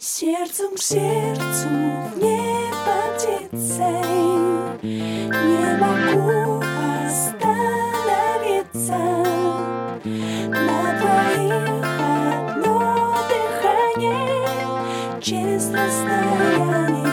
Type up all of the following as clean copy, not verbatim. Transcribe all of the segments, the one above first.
Сердцем к сердцу в небо птицей, не могу остановиться. На двоих одно дыхание через расстояние.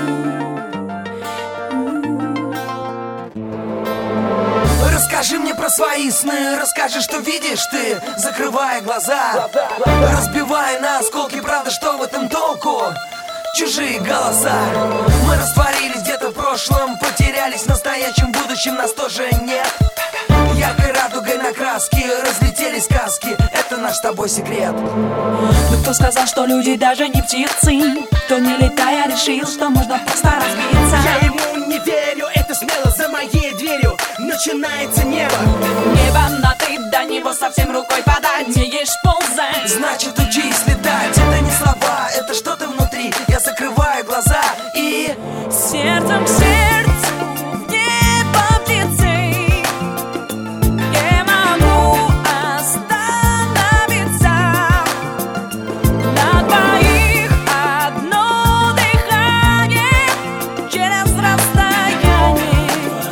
Расскажи мне про свои сны, расскажи, что видишь ты, закрывая глаза, разбивая на осколки, правда, что в этом толку? Чужие голоса. Мы растворились где-то в прошлом, потерялись в настоящем, будущем нас тоже нет. Яркой радугой на краске разлетелись сказки, это наш с тобой секрет. Но кто сказал, что люди даже не птицы? Кто, не летая, решил, что можно просто разбиться? Я ему не верю, это смело за моей дверью начинается небо. Небо, но ты до него совсем рукой подать не ешь ползать. Значит, учись летать, это не слова, это что-то внутри. Я закрываю глаза и сердцем к сердцу в небо птицей, не могу остановиться. На двоих одно дыхание через расстояние.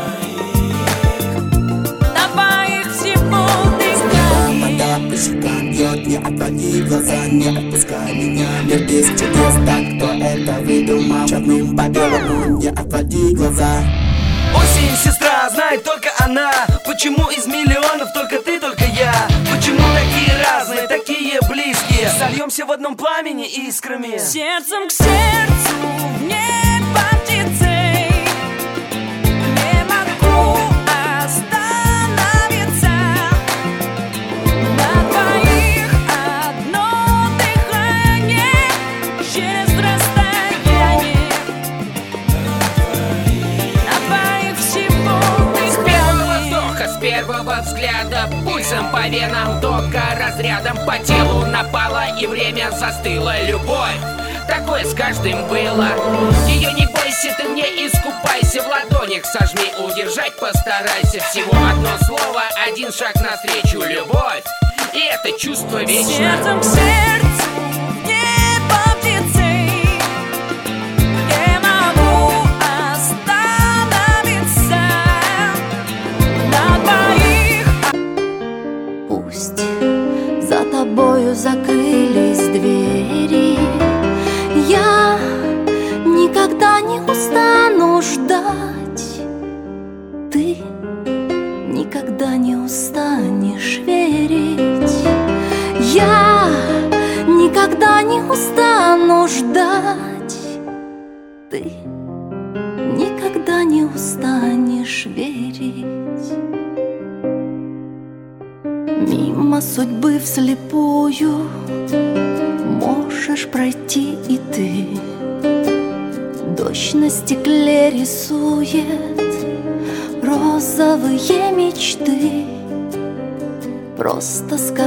На двоих всего дыхание. По щекам бьет, не отводи глаза, не отпускай меня. Мир без чудес, так кто это выдумал? Черным по белому, не отводи глаза. осень, сестра, знает только она. Почему из миллионов только ты, только я? Почему такие разные, такие близкие? Сольемся в одном пламени искрами. Сердцем к сердцу в небо птицей, не могу остановиться. На двоих одно дыхание через расстояние. На двоих всего Первого дыхание. вдоха, с первого взгляда, пульсом по венам, тока разрядом по телу напала, и время застыло. Любовь, такое с каждым было. Ее не бойся, ты мне искупайся, в ладонях сожми, удержать постарайся. Всего одно слово, один шаг навстречу. Любовь, и это чувство вечно. Сердцем к сердцу в небо птицей, не могу остановиться. На двоих. Пусть за тобою закрылись двери, я никогда не устану ждать. Ты никогда не устанешь верить. Я никогда не устану ждать. Ты никогда не устанешь верить. Мимо судьбы вслепую можешь пройти и ты. Дождь на стекле рисует розовые мечты. Просто сказать.